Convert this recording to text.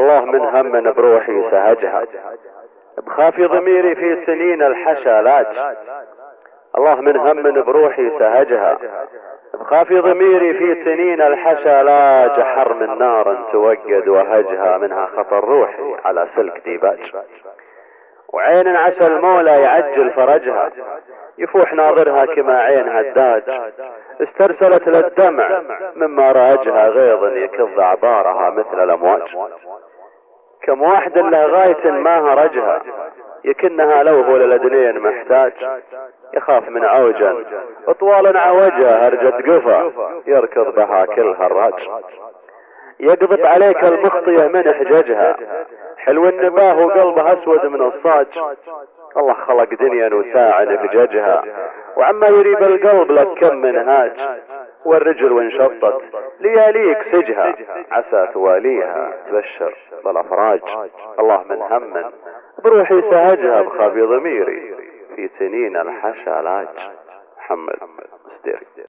الله من هم بروحي سهجها، بخافي ضميري في سنين الحشا لاج. الله من هم بروحي سهجها، بخافي ضميري في سنين الحشا لاج. حر من نار توقد وهجها، منها خطر روحي على سلك ديباج. وعين عسى المولى يعجل فرجها، يفوح ناظرها كما عين هداج. استرسلت للدمع مما راجها، غيظ يكظ عبارها مثل الامواج. كم واحد له غاية ما هرجها، يكنها لو هو للدنين محتاج. يخاف من عوجا اطوال عوجها، هرجة قفا يركض بها كل هراج. يقبط عليك المخطية من حججها، حلو النباه وقلبها اسود من الصاج. الله خلق دنيا وساع نفججها، وعما يريب القلب لك كم منهاج. والرجل وانشطت لياليك سجها، عسى تواليها تبشر بالافراج. الله من هم بروحي سهجها، بخافي ضميري في سنين الحشا لاج. محمد مستيري.